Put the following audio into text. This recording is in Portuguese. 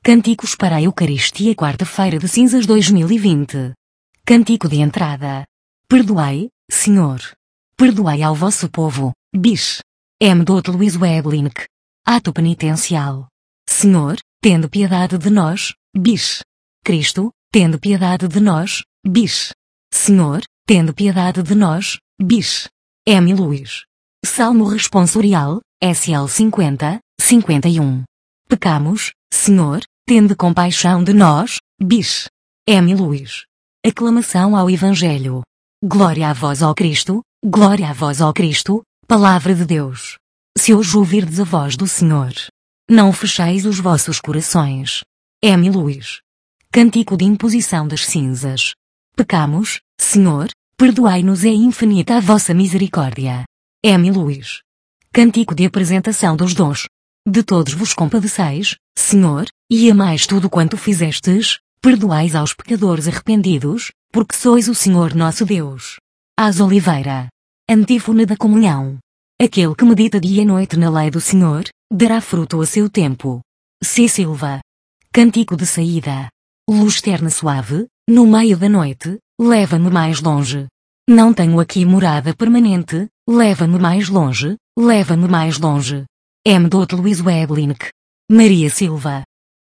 Cânticos para a Eucaristia quarta-feira de cinzas 2020. Cântico de entrada. Perdoai, Senhor. Perdoai ao vosso povo, bis. M. Dr. Luís Weblink. Ato penitencial. Senhor, tende piedade de nós, bis. Cristo, tende piedade de nós, bis. Senhor, tende piedade de nós, bis. M. Luís. Salmo responsorial, SL 50, 51. Pecamos, Senhor, tende compaixão de nós, bis. M. Luís. Aclamação ao Evangelho. Glória a vós, ó Cristo, glória a vós, ó Cristo, Palavra de Deus. Se hoje ouvirdes a voz do Senhor, não fecheis os vossos corações. M. Luís. Cântico de imposição das cinzas. Pecamos, Senhor, perdoai-nos, é infinita a vossa misericórdia. M. Luís. Cântico de apresentação dos dons. De todos vos compadeceis, Senhor, e amais tudo quanto fizestes, perdoais aos pecadores arrependidos, porque sois o Senhor nosso Deus. As Oliveira. Antífona da comunhão. Aquele que medita dia e noite na lei do Senhor, dará fruto a seu tempo. C. Silva. Cântico de saída. Luz terna suave, no meio da noite, leva-me mais longe. Não tenho aqui morada permanente, leva-me mais longe, leva-me mais longe. M. Dr. Luís Weblink. Maria Silva.